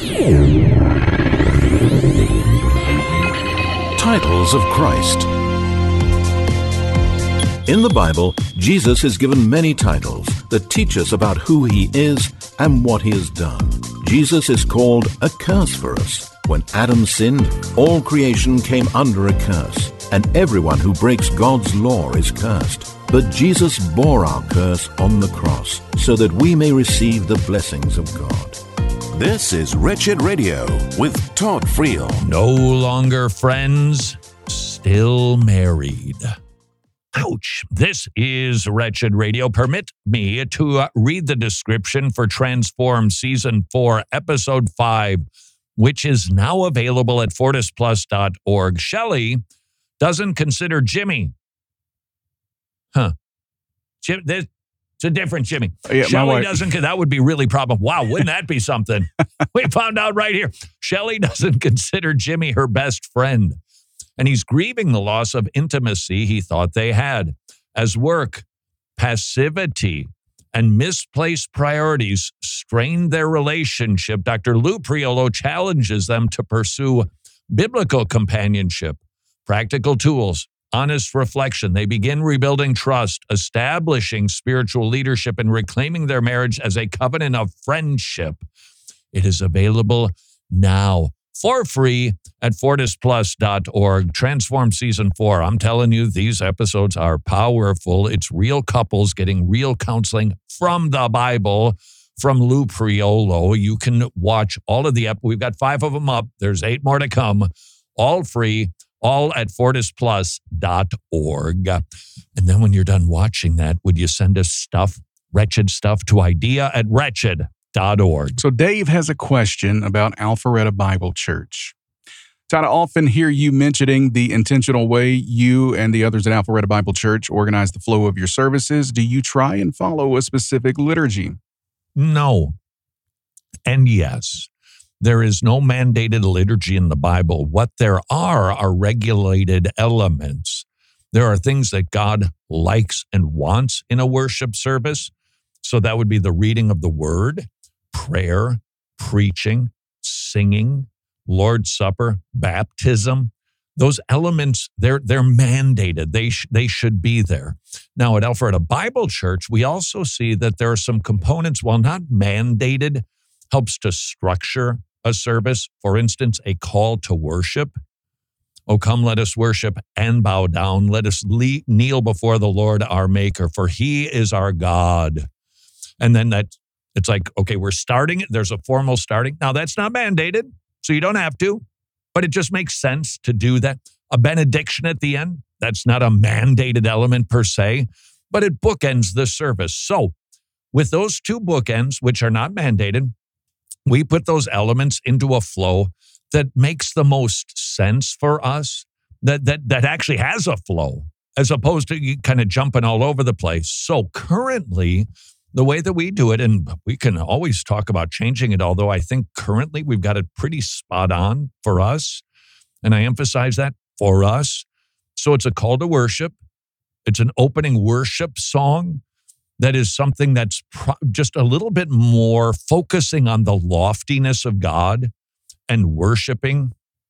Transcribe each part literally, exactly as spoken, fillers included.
Titles of Christ. In the Bible, Jesus is given many titles that teach us about who he is and what he has done. Jesus is called a curse for us. When Adam sinned, all creation came under a curse, and everyone who breaks God's law is cursed. But Jesus bore our curse on the cross so that we may receive the blessings of God. This is Wretched Radio with Todd Friel. No longer friends, still married. Ouch. This is Wretched Radio. Permit me to uh, read the description for Transform Season four, Episode five, which is now available at fortis plus dot org. Shelley doesn't consider Jimmy. Huh. Jim, this, it's a different Jimmy. Yeah, Shelley doesn't, that would be really problem. Wow, wouldn't that be something? We found out right here. Shelley doesn't consider Jimmy her best friend. And he's grieving the loss of intimacy he thought they had, as work, passivity, and misplaced priorities strained their relationship. Doctor Lou Priolo challenges them to pursue biblical companionship, practical tools, honest reflection. They begin rebuilding trust, establishing spiritual leadership, and reclaiming their marriage as a covenant of friendship. It is available now for free at fortis plus dot org. Transform Season four. I'm telling you, these episodes are powerful. It's real couples getting real counseling from the Bible, from Lou Priolo. You can watch all of the ep- We've got five of them up. There's eight more to come. All free, all at fortis plus dot org. And then when you're done watching that, would you send us stuff, wretched stuff, to idea at wretched dot org? So Dave has a question about Alpharetta Bible Church. Todd, I often hear you mentioning the intentional way you and the others at Alpharetta Bible Church organize the flow of your services. Do you try and follow a specific liturgy? No. And yes. There is no mandated liturgy in the Bible. What there are are regulated elements. There are things that God likes and wants in a worship service. So that would be the reading of the word, prayer, preaching, singing, Lord's Supper, baptism. Those elements, they're they're mandated. They sh- they should be there. Now at Alpharetta Bible Church, we also see that there are some components, while not mandated, helps to structure a service. For instance, a call to worship. Oh, come, let us worship and bow down. Let us le- kneel before the Lord our Maker, for he is our God. And then that it's like, okay, we're starting it. There's a formal starting. Now, that's not mandated, so you don't have to, but it just makes sense to do that. A benediction at the end, that's not a mandated element per se, but it bookends the service. So with those two bookends, which are not mandated, we put those elements into a flow that makes the most sense for us, that that that actually has a flow, as opposed to kind of jumping all over the place. So currently, the way that we do it, and we can always talk about changing it, although I think currently we've got it pretty spot on for us, and I emphasize that, for us. So it's a call to worship. It's an opening worship song. That is something that's pro- just a little bit more focusing on the loftiness of God and worshiping.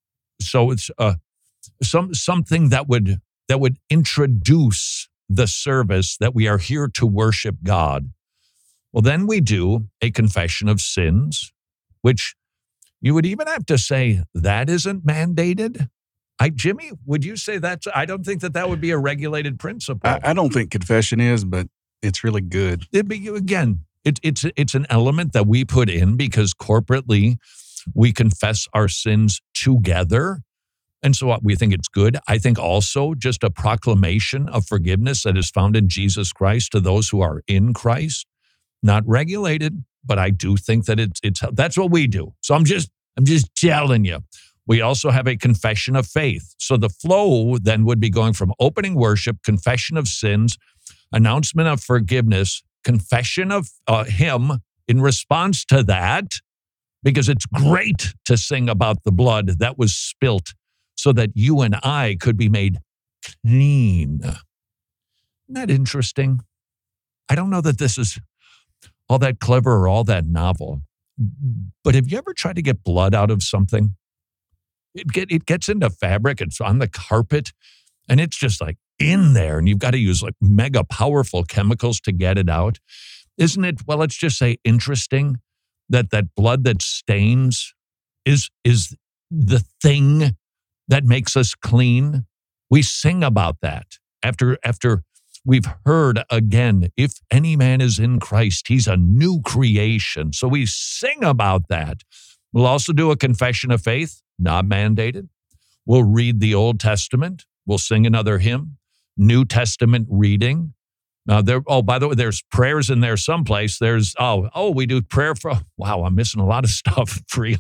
So it's uh, some something that would that would introduce the service that we are here to worship God. Well, then we do a confession of sins, which you would even have to say that isn't mandated. I, Jimmy, would you say that's? I don't think that that would be a regulated principle. I, I don't think confession is, but it's really good. It be, again, it, it's it's an element that we put in because corporately we confess our sins together. And so we think it's good. I think also just a proclamation of forgiveness that is found in Jesus Christ to those who are in Christ. Not regulated, but I do think that it's it's that's what we do. So I'm just I'm just telling you. We also have a confession of faith. So the flow then would be going from opening worship, confession of sins, announcement of forgiveness, confession of uh, him in response to that, because it's great to sing about the blood that was spilt so that you and I could be made clean. Isn't that interesting? I don't know that this is all that clever or all that novel. But have you ever tried to get blood out of something? It get it gets into fabric, it's on the carpet, and it's just like in there, and you've got to use like mega powerful chemicals to get it out. Isn't it, well, let's just say interesting that that blood that stains is is the thing that makes us clean? We sing about that after after we've heard again, if any man is in Christ, he's a new creation. So we sing about that. We'll also do a confession of faith, not mandated. We'll read the Old Testament. We'll sing another hymn, New Testament reading. Now there, oh, by the way, there's prayers in there someplace. There's, oh, oh, we do prayer for, wow, I'm missing a lot of stuff for real.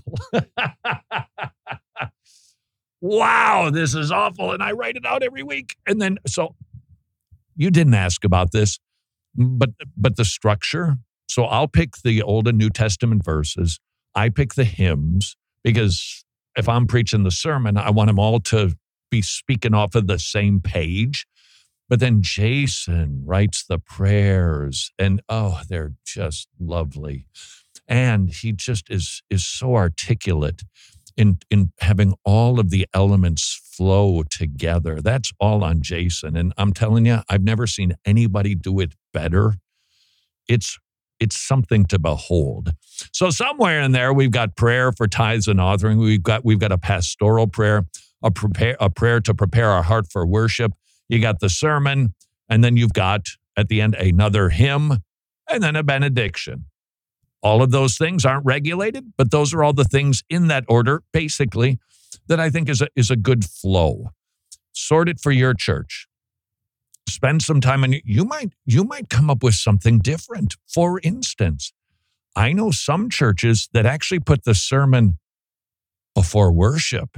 Wow, this is awful. And I write it out every week. And then, so you didn't ask about this, but but the structure. So I'll pick the Old and New Testament verses. I pick the hymns because if I'm preaching the sermon, I want them all to be speaking off of the same page. But then Jason writes the prayers, and oh, they're just lovely. And he just is is so articulate in in having all of the elements flow together. That's all on Jason. And I'm telling you, I've never seen anybody do it better. It's it's something to behold. So somewhere in there, we've got prayer for tithes and offering. We've got we've got a pastoral prayer, a prepare a prayer to prepare our heart for worship. You got the sermon, and then you've got at the end another hymn, and then a benediction. All of those things aren't regulated, but those are all the things in that order, basically, that I think is a, is a good flow. Sort it for your church. Spend some time, and you might you might come up with something different. For instance, I know some churches that actually put the sermon before worship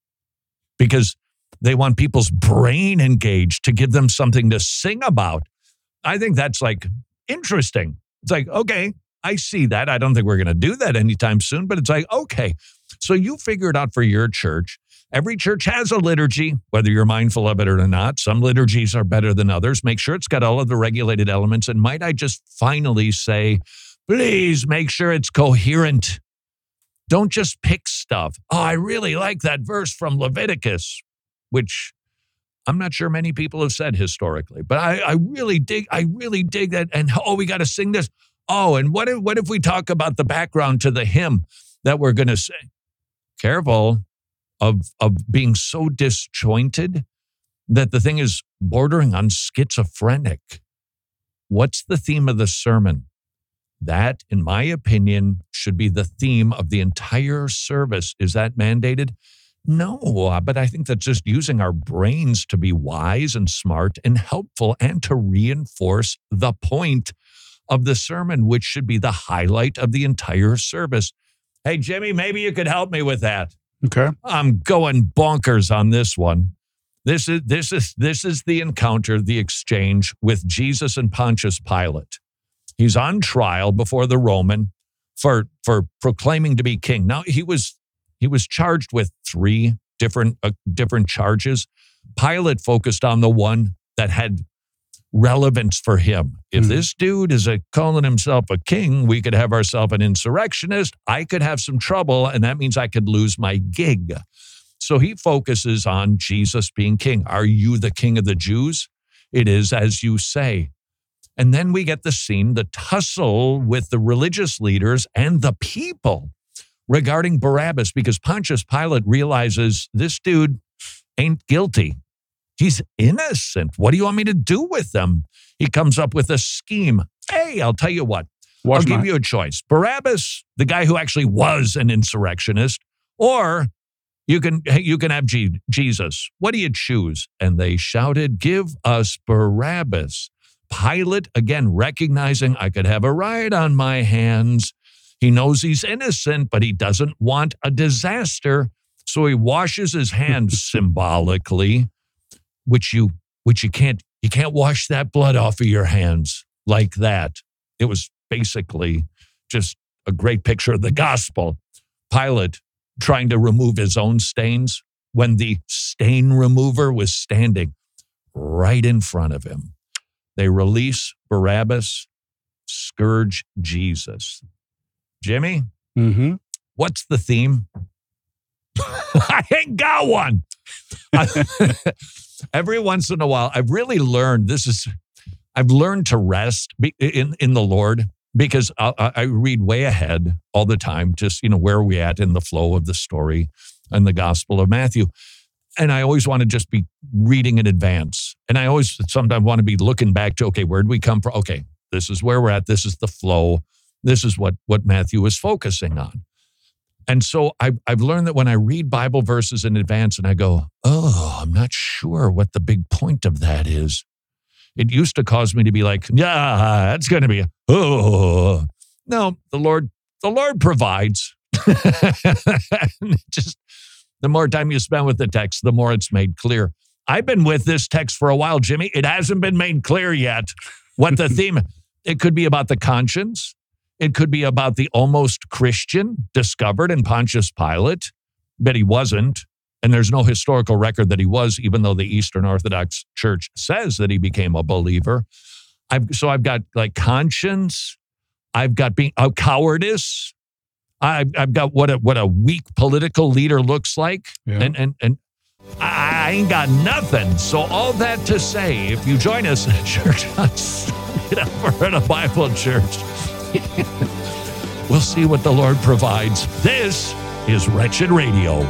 because they want people's brain engaged to give them something to sing about. I think that's like interesting. It's like, okay, I see that. I don't think we're going to do that anytime soon, but it's like, okay. So you figure it out for your church. Every church has a liturgy, whether you're mindful of it or not. Some liturgies are better than others. Make sure it's got all of the regulated elements. And might I just finally say, please make sure it's coherent. Don't just pick stuff. Oh, I really like that verse from Leviticus, which I'm not sure many people have said historically, but I, I really dig, I really dig that. And oh, we got to sing this. Oh, and what if, what if we talk about the background to the hymn that we're going to sing? Careful of, of being so disjointed that the thing is bordering on schizophrenic. What's the theme of the sermon? That, in my opinion, should be the theme of the entire service. Is that mandated? No, but I think that's just using our brains to be wise and smart and helpful and to reinforce the point of the sermon, which should be the highlight of the entire service. Hey, Jimmy, maybe you could help me with that. Okay. I'm going bonkers on this one. This is this is this is the encounter, the exchange with Jesus and Pontius Pilate. He's on trial before the Roman for for proclaiming to be king. Now he was he was charged with three different uh, different charges. Pilate focused on the one that had relevance for him. If mm. this dude is a, calling himself a king, we could have ourselves an insurrectionist. I could have some trouble, and that means I could lose my gig. So he focuses on Jesus being king. Are you the king of the Jews? It is as you say. And then we get the scene, the tussle with the religious leaders and the people regarding Barabbas, because Pontius Pilate realizes this dude ain't guilty. He's innocent. What do you want me to do with them? He comes up with a scheme. Hey, I'll tell you what. Watch I'll give my- you a choice. Barabbas, the guy who actually was an insurrectionist, or you can you can have G- Jesus. What do you choose? And they shouted, give us Barabbas. Pilate, again, recognizing I could have a riot on my hands. He knows he's innocent, but he doesn't want a disaster. So he washes his hands symbolically, which you which you can't you can't wash that blood off of your hands like that. It was basically just a great picture of the gospel. Pilate trying to remove his own stains when the stain remover was standing right in front of him. They release Barabbas, scourge Jesus. Jimmy, Mm-hmm. What's the theme? I ain't got one. I, every once in a while, I've really learned this is, I've learned to rest in, in the Lord because I, I read way ahead all the time, just, you know, where are we at in the flow of the story and the Gospel of Matthew. And I always want to just be reading in advance. And I always sometimes want to be looking back to, okay, where did we come from? Okay, this is where we're at. This is the flow. This is what, what Matthew is focusing on. And so I've, I've learned that when I read Bible verses in advance and I go, oh, I'm not sure what the big point of that is. It used to cause me to be like, yeah, that's going to be, a, oh. No, the Lord, the Lord provides. Just the more time you spend with the text, the more it's made clear. I've been with this text for a while, Jimmy. It hasn't been made clear yet what the theme, it could be about the conscience. It could be about the almost Christian discovered in Pontius Pilate, but he wasn't. And there's no historical record that he was, even though the Eastern Orthodox Church says that he became a believer. I've, so I've got like conscience. I've got being a cowardice. I've, I've got what a, what a weak political leader looks like. Yeah. And, and, and I ain't got nothing. So all that to say, if you join us at church, we're at a Bible church. We'll see what the Lord provides. This is Wretched Radio.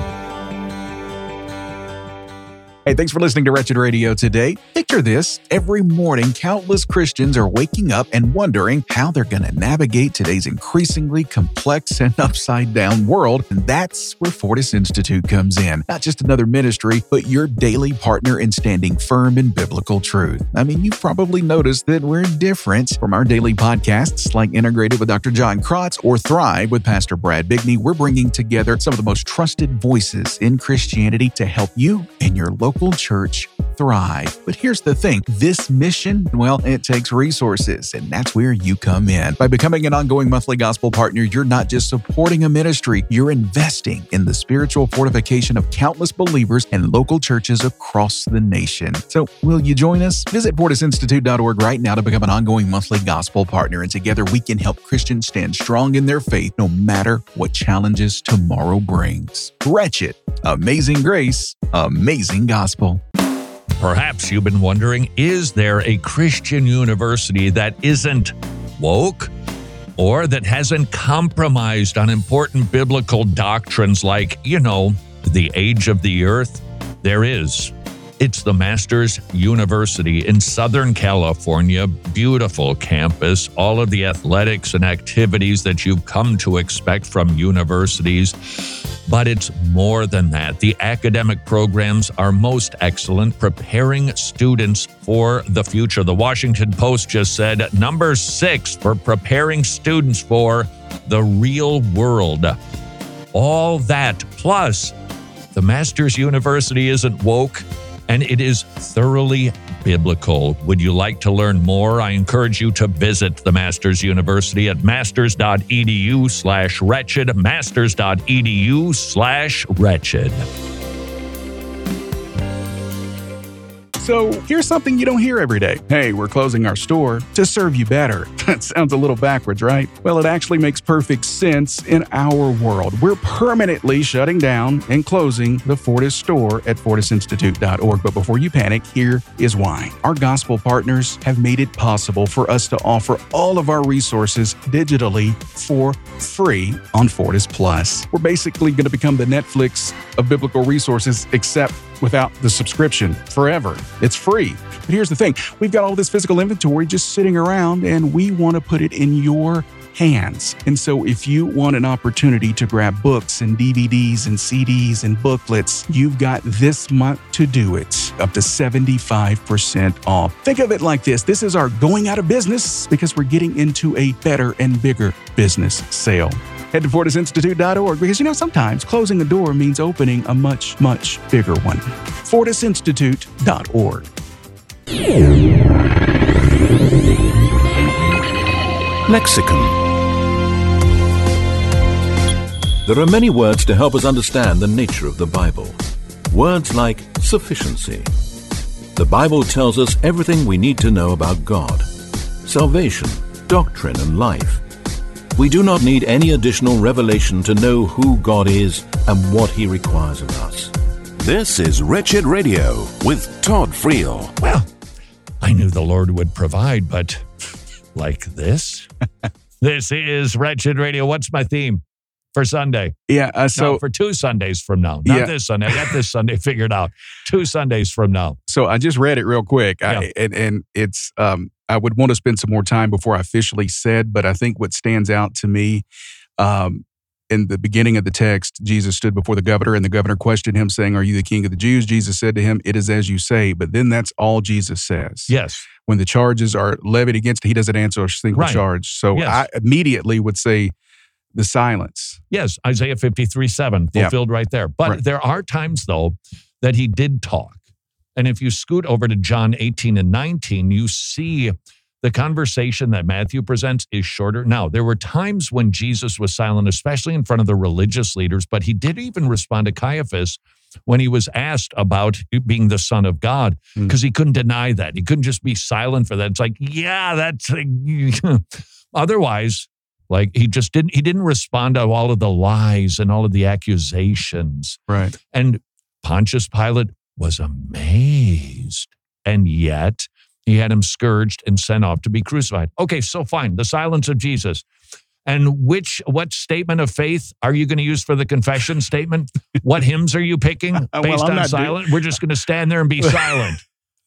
Hey, thanks for listening to Wretched Radio today. Picture this. Every morning, countless Christians are waking up and wondering how they're going to navigate today's increasingly complex and upside-down world. And that's where Fortis Institute comes in. Not just another ministry, but your daily partner in standing firm in biblical truth. I mean, you've probably noticed that we're different from our daily podcasts like Integrated with Doctor John Krotz or Thrive with Pastor Brad Bigney. We're bringing together some of the most trusted voices in Christianity to help you and your local church thrive. But here's the thing, this mission, well, it takes resources, and that's where you come in. By becoming an ongoing monthly gospel partner, you're not just supporting a ministry, you're investing in the spiritual fortification of countless believers and local churches across the nation. So will you join us? Visit fortis institute dot org right now to become an ongoing monthly gospel partner, and together we can help Christians stand strong in their faith no matter what challenges tomorrow brings. Wretched, amazing grace, amazing gospel. Perhaps you've been wondering, is there a Christian university that isn't woke or that hasn't compromised on important biblical doctrines like, you know, the age of the earth? There is. It's the Masters University in Southern California. Beautiful campus, all of the athletics and activities that you've come to expect from universities. But it's more than that. The academic programs are most excellent, preparing students for the future. The Washington Post just said number six for preparing students for the real world. All that, plus the Masters University isn't woke, and it is thoroughly biblical. Would you like to learn more? I encourage you to visit the Masters University at masters.edu slash wretched, masters.edu slash wretched. So here's something you don't hear every day. Hey, we're closing our store to serve you better. That sounds a little backwards, right? Well, it actually makes perfect sense in our world. We're permanently shutting down and closing the Fortis store at fortis institute dot org. But before you panic, here is why. Our gospel partners have made it possible for us to offer all of our resources digitally for free on Fortis Plus. We're basically going to become the Netflix of biblical resources, except without the subscription forever. It's free. But here's the thing. We've got all this physical inventory just sitting around, and we want to put it in your hands. And so if you want an opportunity to grab books and D V Ds and C Ds and booklets, you've got this month to do it, up to seventy-five percent off. Think of it like this. This is our going out of business because we're getting into a better and bigger business sale. Head to fortis institute dot org because, you know, sometimes closing a door means opening a much, much bigger one. fortis institute dot org. Lexicon. There are many words to help us understand the nature of the Bible. Words like sufficiency. The Bible tells us everything we need to know about God, salvation, doctrine, and life. We do not need any additional revelation to know who God is and what he requires of us. This is Wretched Radio with Todd Friel. Well, I knew the Lord would provide, but like this? This is Wretched Radio. What's my theme for Sunday? Yeah, uh, so no, for two Sundays from now. Not Yeah. this Sunday. I got this Sunday figured out. Two Sundays from now. so I just read it real quick, Yeah. I, and and it's um, I would want to spend some more time before I officially said, but I think what stands out to me, um, in the beginning of the text, Jesus stood before the governor, and the governor questioned him, saying, "Are you the king of the Jews?" Jesus said to him, "It is as you say." But then that's all Jesus says. Yes. When the charges are levied against him, he doesn't answer a single Right. charge. So Yes. I immediately would say the silence. Yes, Isaiah fifty-three seven, Yeah. fulfilled right there. But Right. there are times, though, that he did talk. And if you scoot over to John eighteen and nineteen, you see the conversation that Matthew presents is shorter. Now, there were times when Jesus was silent, especially in front of the religious leaders, but he did even respond to Caiaphas when he was asked about being the Son of God, Mm. because he couldn't deny that. He couldn't just be silent for that. It's like, yeah, that's otherwise, like he just didn't, he didn't respond to all of the lies and all of the accusations. Right. And Pontius Pilate was amazed. And yet he had him scourged and sent off to be crucified. Okay, so fine. The silence of Jesus. And which, what statement of faith are you going to use for the confession statement? What hymns are you picking based Well, I'm on not silent? We're just going to stand there and be silent.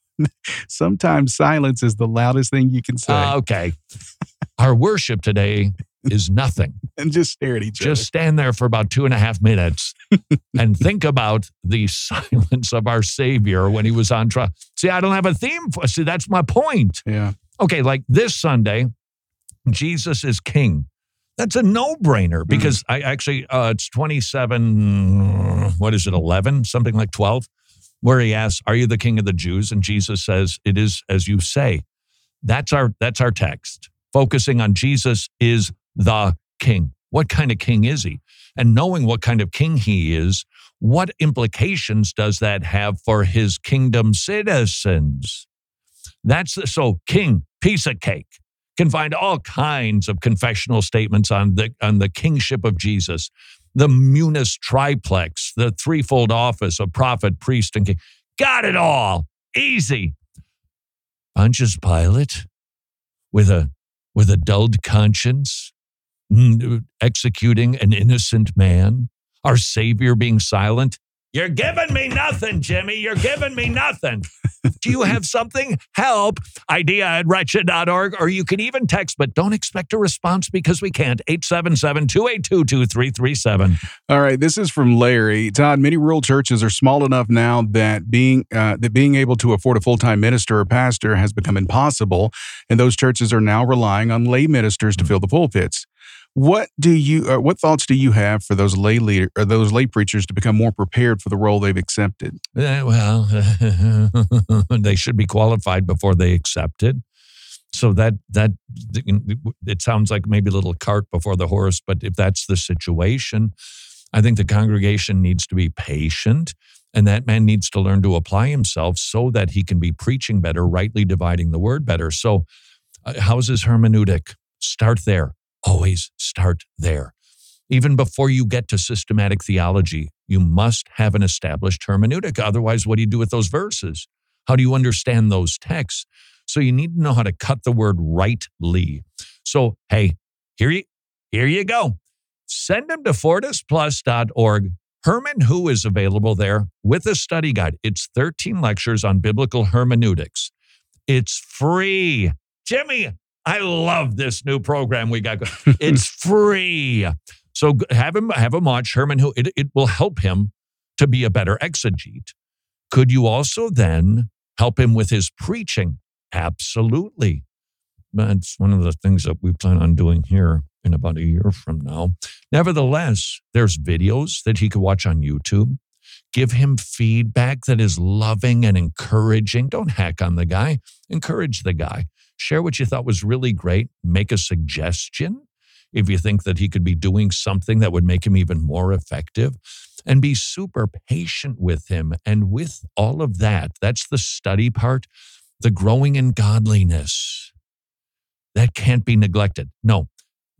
Sometimes silence is the loudest thing you can say, Uh, okay. Our worship today is nothing. and just stare at each Just stand there for about two and a half minutes and think about the silence of our Savior when he was on trial. See, I don't have a theme for, see, that's my point. other. Yeah. Okay, like this Sunday, Jesus is king. That's a no-brainer because I actually, uh, it's twenty-seven, what is it, eleven, something like twelve, where he asks, "Are you the king of the Jews?" And Jesus says, "It is as you say." That's our, that's our text. Focusing on Jesus is the king. What kind of king is he? And knowing what kind of king he is, what implications does that have for his kingdom citizens? That's the, so king, piece of cake. Can find all kinds of confessional statements on the on the kingship of Jesus, the Munis triplex, the threefold office of prophet, priest, and king. Got it all. Easy. Pontius Pilate, with a with a dulled conscience, executing an innocent man, our Savior being silent. You're giving me nothing, Jimmy. You're giving me nothing. Do you have something? Help. Idea at wretched dot org, or you can even text, but don't expect a response because we can't. eight seven seven, two eight two, two three three seven. All right, this is from Larry. Todd, many rural churches are small enough now that being uh, that being able to afford a full-time minister or pastor has become impossible, and those churches are now relying on lay ministers to fill the pulpits. What do you? Uh, what thoughts do you have for those lay leader or those lay preachers to become more prepared for the role they've accepted? Uh, well, they should be qualified before they accept it. So that that it sounds like maybe a little cart before the horse, but if that's the situation, I think the congregation needs to be patient, and that man needs to learn to apply himself so that he can be preaching better, rightly dividing the word better. So, uh, how's his hermeneutic? Start there. Always start there. Even before you get to systematic theology, you must have an established hermeneutic. Otherwise, what do you do with those verses? How do you understand those texts? So you need to know how to cut the word rightly. So, hey, here you, here you go. Send them to fortis plus dot org. Herman Who is available there with a study guide. It's thirteen lectures on biblical hermeneutics. It's free. Jimmy, I love this new program we got going. It's free. So have him have him watch Herman Who. It, it will help him to be a better exegete. Could you also then help him with his preaching? Absolutely. That's one of the things that we plan on doing here in about a year from now. Nevertheless, there's videos that he could watch on YouTube. Give him feedback that is loving and encouraging. Don't hack on the guy. Encourage the guy. Share what you thought was really great. Make a suggestion if you think that he could be doing something that would make him even more effective. And be super patient with him. And with all of that, that's the study part, the growing in godliness. That can't be neglected. No,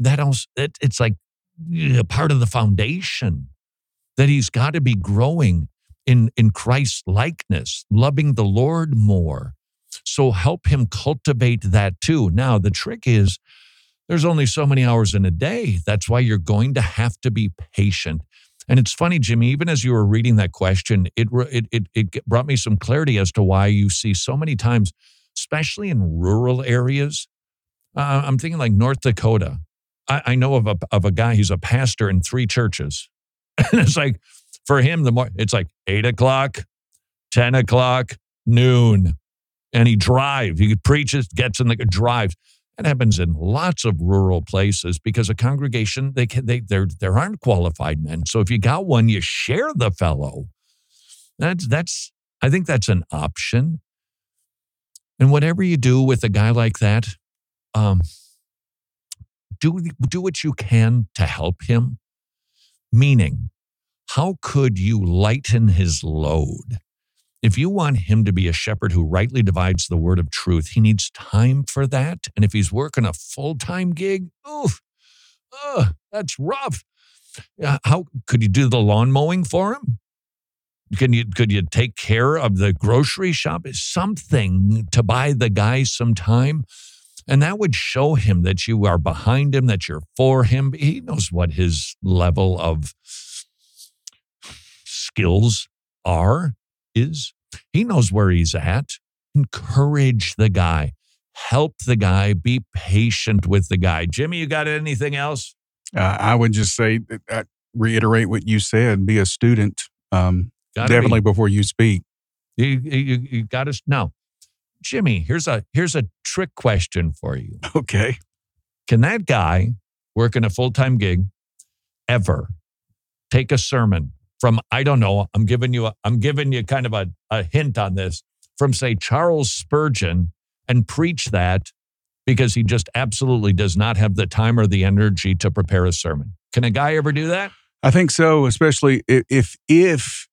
that also, it, it's like yeah, part of the foundation that he's got to be growing in, in Christ's likeness, loving the Lord more. So help him cultivate that too. Now, the trick is there's only so many hours in a day. That's why you're going to have to be patient. And it's funny, Jimmy, even as you were reading that question, it, it, it, it brought me some clarity as to why you see so many times, especially in rural areas. Uh, I'm thinking like North Dakota. I, I know of a, of a guy, he's a pastor in three churches. And it's like, for him, the more it's like eight o'clock, ten o'clock, noon. And he drives, he preaches, gets in the drives. That happens in lots of rural places because a congregation, they can, they there there aren't qualified men. So if you got one, you share the fellow. That's that's I think that's an option. And whatever you do with a guy like that, um, do do what you can to help him. Meaning, how could you lighten his load? If you want him to be a shepherd who rightly divides the word of truth, he needs time for that. And if he's working a full-time gig, oof, uh, that's rough. Uh, how could you do the lawn mowing for him? Can you could you take care of the grocery shop? Something to buy the guy some time. And that would show him that you are behind him, that you're for him. He knows what his level of skills are. Is he knows where he's at. Encourage the guy. Help the guy. Be patient with the guy. Jimmy, you got anything else? Uh, I would just say, uh, reiterate what you said. Be a student, um, definitely be. Before you speak. You, you, you got to now, Jimmy. Here's a here's a trick question for you. Okay. Can that guy working a full time gig ever take a sermon from, I don't know, I'm giving you a, I'm giving you kind of a, a hint on this, from say Charles Spurgeon and preach that because he just absolutely does not have the time or the energy to prepare a sermon? Can a guy ever do that? I think so, especially if if, if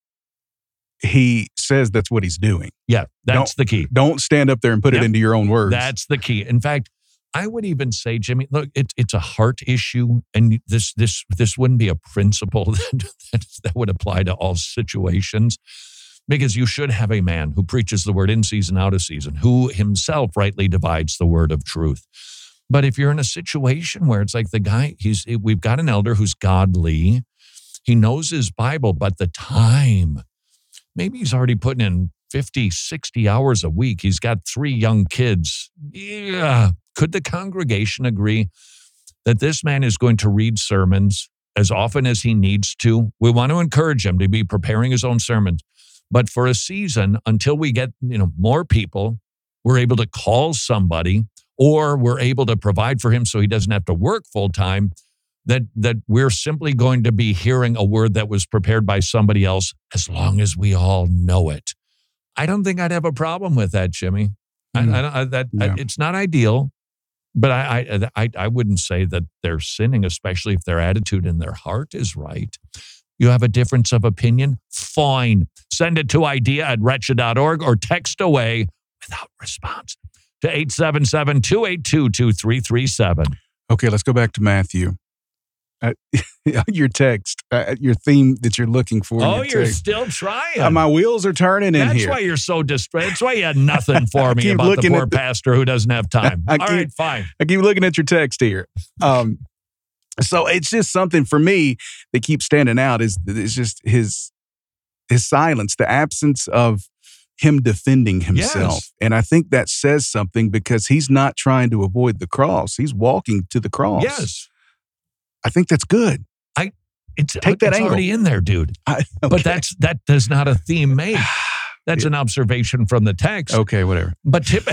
he says that's what he's doing. Yeah, that's don't, the key. Don't stand up there and put yep. it into your own words. That's the key. In fact, I would even say, Jimmy, look, it's it's a heart issue, and this this this wouldn't be a principle that, that that would apply to all situations, because you should have a man who preaches the word in season, out of season, who himself rightly divides the word of truth. But if you're in a situation where it's like the guy, he's we've got an elder who's godly, he knows his Bible, but the time, maybe he's already putting in fifty, sixty hours a week. He's got three young kids. Yeah. Could the congregation agree that this man is going to read sermons as often as he needs to? We want to encourage him to be preparing his own sermons. But for a season, until we get, you know, more people, we're able to call somebody, or we're able to provide for him so he doesn't have to work full time, that, that we're simply going to be hearing a word that was prepared by somebody else as long as we all know it. I don't think I'd have a problem with that, Jimmy. Mm. I, I, I, that yeah. I, it's not ideal. But I, I I wouldn't say that they're sinning, especially if their attitude and their heart is right. You have a difference of opinion? Fine. Send it to idea at wretched dot org or text away without response to eight seven seven, two eight two, two three three seven. Okay, let's go back to Matthew. Uh, your text, uh, your theme that you're looking for. Oh, you're text. still trying. Uh, my wheels are turning in That's here. That's why you're so distracted. That's why you had nothing for me about the poor the, pastor who doesn't have time. I All keep, right, fine. I keep looking at your text here. Um, so it's just something for me that keeps standing out is it's just his his silence, the absence of him defending himself. Yes. And I think that says something because he's not trying to avoid the cross. He's walking to the cross. Yes. I think that's good. I it's, Take that it's angle. already in there, dude. I, okay. But that's that is not a theme made. That's an observation from the text. Okay, whatever. But, typ-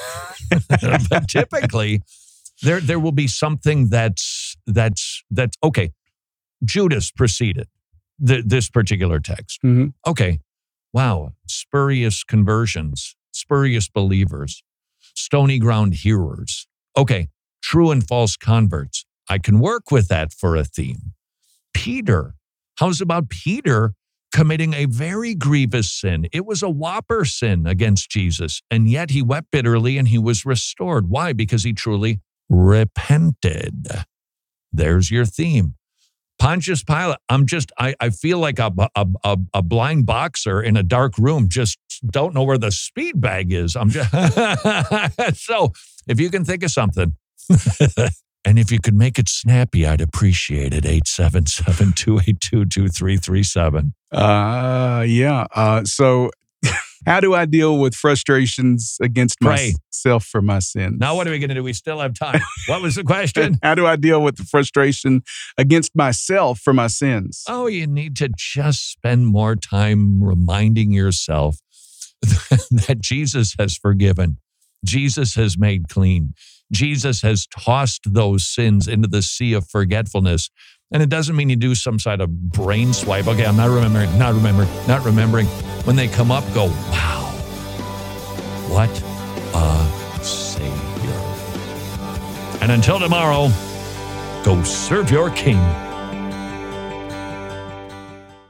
but typically, there there will be something that's that's that's okay. Judas preceded the, this particular text. Mm-hmm. Okay, wow, spurious conversions, spurious believers, stony ground hearers. Okay, true and false converts. I can work with that for a theme. Peter, how's about Peter committing a very grievous sin? It was a whopper sin against Jesus, and yet he wept bitterly and he was restored. Why? Because he truly repented. There's your theme. Pontius Pilate, I'm just, I, I feel like a, a, a, a blind boxer in a dark room, just don't know where the speed bag is. I'm just, so if you can think of something, and if you could make it snappy, I'd appreciate it. eight seven seven, two eight two, two three three seven. Uh, yeah. Uh, so how do I deal with frustrations against Pray. myself for my sins? Now, what are we going to do? We still have time. What was the question? How do I deal with the frustration against myself for my sins? Oh, you need to just spend more time reminding yourself that Jesus has forgiven. Jesus has made clean. Jesus has tossed those sins into the sea of forgetfulness. And it doesn't mean you do some sort of brain swipe. Okay, I'm not remembering, not remembering, not remembering. When they come up, go, wow, what a Savior. And until tomorrow, go serve your King.